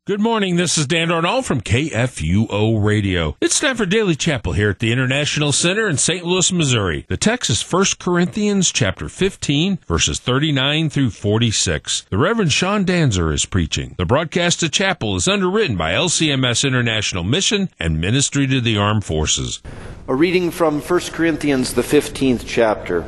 Good morning, this is Dan Darnall from KFUO Radio. It's time for Daily Chapel here at the International Center in St. Louis, Missouri. The text is 1 Corinthians chapter 15, verses 39 through 46. The Reverend Sean Danzer is preaching. The broadcast of chapel is underwritten by LCMS International Mission and Ministry to the Armed Forces. A reading from 1 Corinthians, the 15th chapter.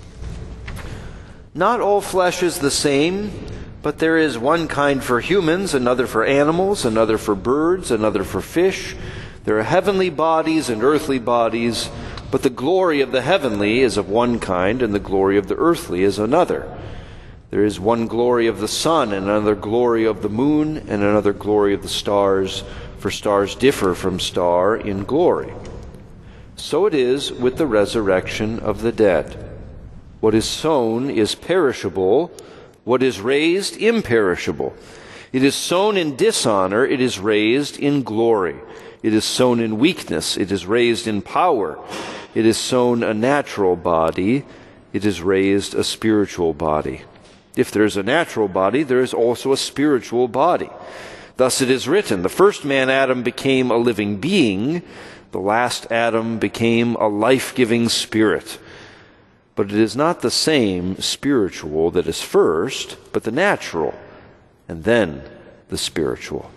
Not all flesh is the same, but there is one kind for humans, another for animals, another for birds, another for fish. There are heavenly bodies and earthly bodies, but the glory of the heavenly is of one kind, and the glory of the earthly is another. There is one glory of the sun, and another glory of the moon, and another glory of the stars, for stars differ from star in glory. So it is with the resurrection of the dead. What is sown is perishable, what is raised imperishable. It is sown in dishonor, it is raised in glory. It is sown in weakness, it is raised in power. It is sown a natural body, it is raised a spiritual body. If there is a natural body, there is also a spiritual body. Thus it is written, the first man Adam became a living being, the last Adam became a life-giving spirit. But it is not the same spiritual that is first, but the natural, and then the spiritual.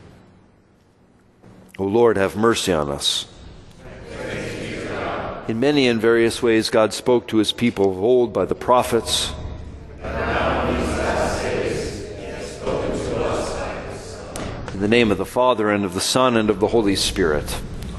O Lord, have mercy on us. In many and various ways, God spoke to his people of old by the prophets. In the name of the Father, and of the Son, and of the Holy Spirit.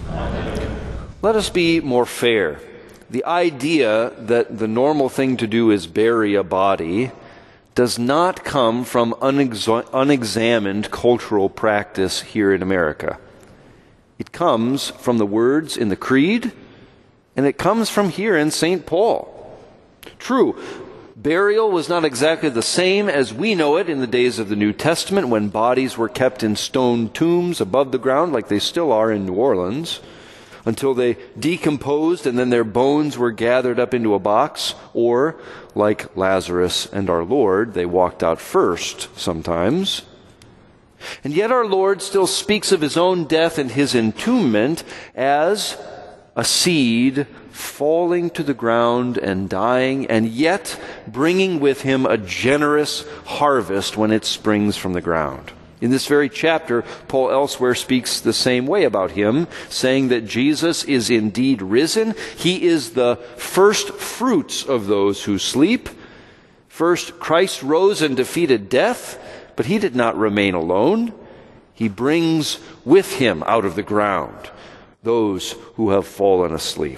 Let us be more fair. The idea that the normal thing to do is bury a body does not come from unexamined cultural practice here in America. It comes from the words in the Creed, and it comes from here in St. Paul. True, burial was not exactly the same as we know it in the days of the New Testament, when bodies were kept in stone tombs above the ground, like they still are in New Orleans, until they decomposed and then their bones were gathered up into a box, or, like Lazarus and our Lord, they walked out first sometimes. And yet our Lord still speaks of his own death and his entombment as a seed falling to the ground and dying, and yet bringing with him a generous harvest when it springs from the ground. In this very chapter, Paul elsewhere speaks the same way about him, saying that Jesus is indeed risen. He is the first fruits of those who sleep. First, Christ rose and defeated death, but he did not remain alone. He brings with him out of the ground those who have fallen asleep.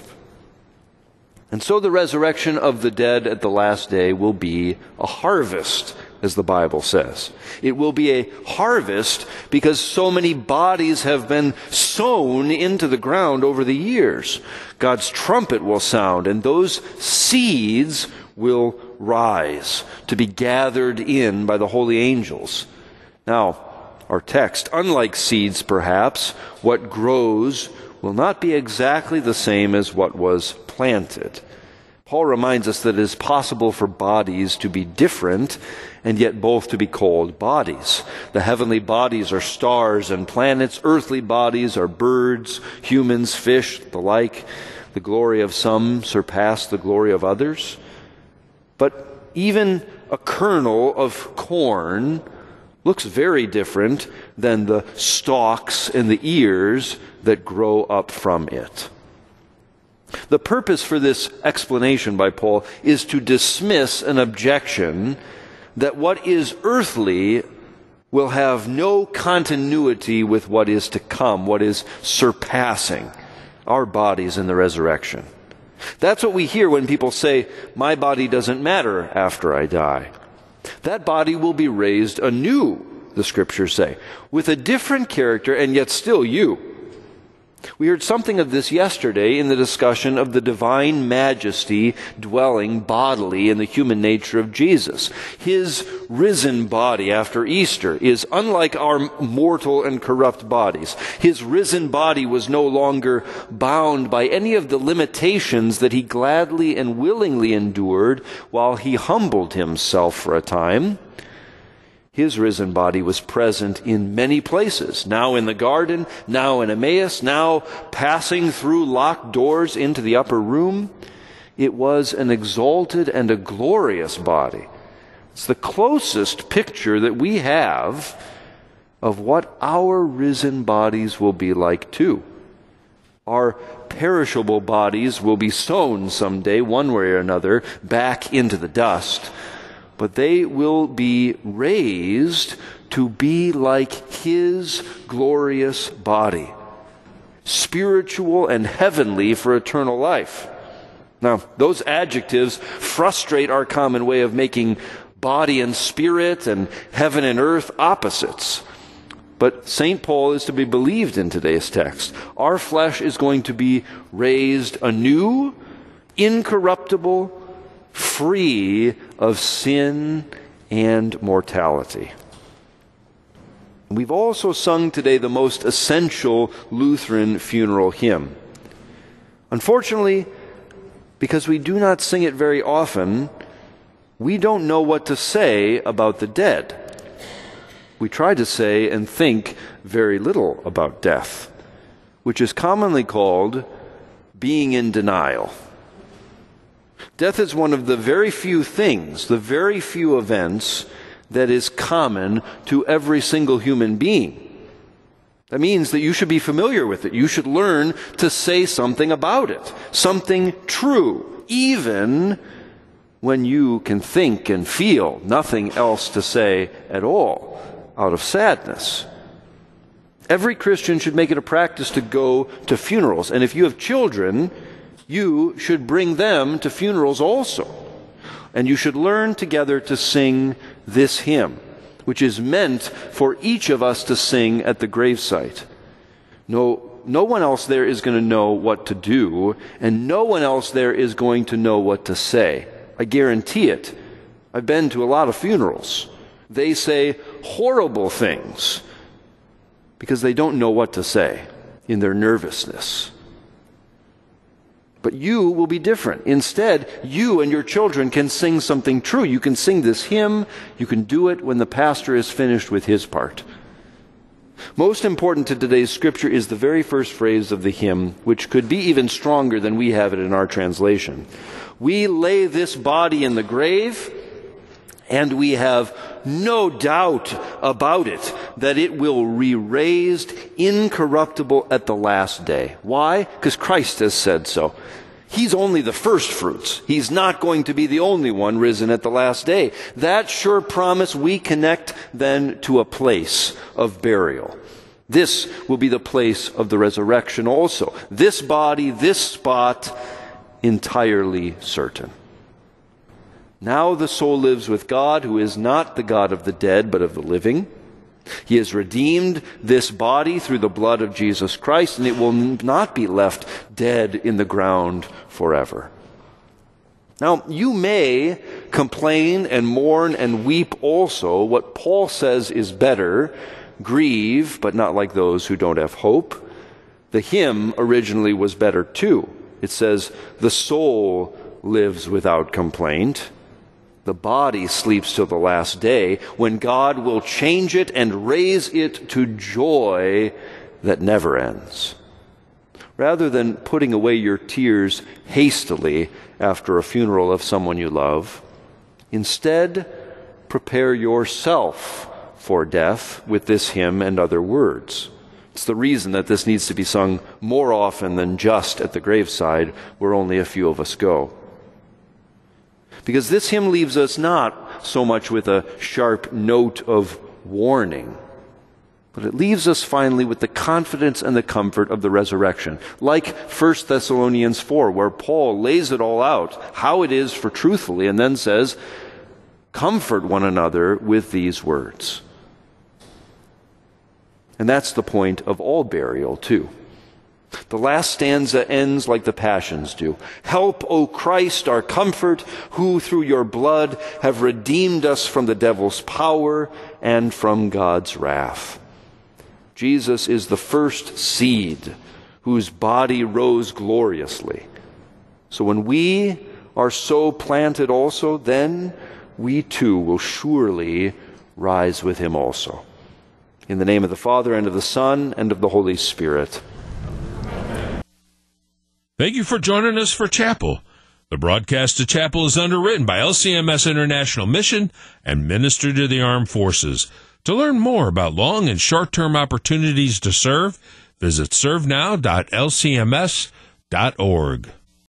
And so the resurrection of the dead at the last day will be a harvest, as the Bible says. It will be a harvest because so many bodies have been sown into the ground over the years. God's trumpet will sound, and those seeds will rise to be gathered in by the holy angels. Now, our text, unlike seeds perhaps, what grows will not be exactly the same as what was planted. Paul reminds us that it is possible for bodies to be different and yet both to be called bodies. The heavenly bodies are stars and planets. Earthly bodies are birds, humans, fish, the like. The glory of some surpass the glory of others. But even a kernel of corn looks very different than the stalks and the ears that grow up from it. The purpose for this explanation by Paul is to dismiss an objection that what is earthly will have no continuity with what is to come, what is surpassing our bodies in the resurrection. That's what we hear when people say, my body doesn't matter after I die. That body will be raised anew, the Scriptures say, with a different character and yet still you. We heard something of this yesterday in the discussion of the divine majesty dwelling bodily in the human nature of Jesus. His risen body after Easter is unlike our mortal and corrupt bodies. His risen body was no longer bound by any of the limitations that he gladly and willingly endured while he humbled himself for a time. His risen body was present in many places, now in the garden, now in Emmaus, now passing through locked doors into the upper room. It was an exalted and a glorious body. It's the closest picture that we have of what our risen bodies will be like too. Our perishable bodies will be sown someday, one way or another, back into the dust, but they will be raised to be like His glorious body, spiritual and heavenly for eternal life. Now, those adjectives frustrate our common way of making body and spirit and heaven and earth opposites. But St. Paul is to be believed in today's text. Our flesh is going to be raised anew, incorruptible, free of sin and mortality. We've also sung today the most essential Lutheran funeral hymn. Unfortunately, because we do not sing it very often, we don't know what to say about the dead. We try to say and think very little about death, which is commonly called being in denial. Death is one of the very few things, the very few events that is common to every single human being. That means that you should be familiar with it. You should learn to say something about it, something true, even when you can think and feel nothing else to say at all out of sadness. Every Christian should make it a practice to go to funerals. And if you have children, you should bring them to funerals also. And you should learn together to sing this hymn, which is meant for each of us to sing at the gravesite. No one else there is going to know what to do, and no one else there is going to know what to say. I guarantee it. I've been to a lot of funerals. They say horrible things because they don't know what to say in their nervousness. But you will be different. Instead, you and your children can sing something true. You can sing this hymn. You can do it when the pastor is finished with his part. Most important to today's scripture is the very first phrase of the hymn, which could be even stronger than we have it in our translation. We lay this body in the grave, and we have no doubt about it that it will be raised incorruptible at the last day. Why? Because Christ has said so. He's only the first fruits. He's not going to be the only one risen at the last day. That sure promise we connect then to a place of burial. This will be the place of the resurrection also. This body, this spot, entirely certain. Now the soul lives with God, who is not the God of the dead, but of the living. He has redeemed this body through the blood of Jesus Christ, and it will not be left dead in the ground forever. Now, you may complain and mourn and weep also. What Paul says is better. Grieve, but not like those who don't have hope. The hymn originally was better too. It says, the soul lives without complaint. The body sleeps till the last day, when God will change it and raise it to joy that never ends. Rather than putting away your tears hastily after a funeral of someone you love, instead prepare yourself for death with this hymn and other words. It's the reason that this needs to be sung more often than just at the graveside, where only a few of us go. Because this hymn leaves us not so much with a sharp note of warning, but it leaves us finally with the confidence and the comfort of the resurrection. Like 1 Thessalonians 4, where Paul lays it all out, how it is for truthfully, and then says, comfort one another with these words. And that's the point of all burial, too. The last stanza ends like the Passions do. Help, O Christ, our comfort, who through your blood have redeemed us from the devil's power and from God's wrath. Jesus is the first seed whose body rose gloriously. So when we are so planted also, then we too will surely rise with him also. In the name of the Father, and of the Son, and of the Holy Spirit. Thank you for joining us for Chapel. The broadcast of Chapel is underwritten by LCMS International Mission and Ministry to the Armed Forces. To learn more about long and short-term opportunities to serve, visit servenow.lcms.org.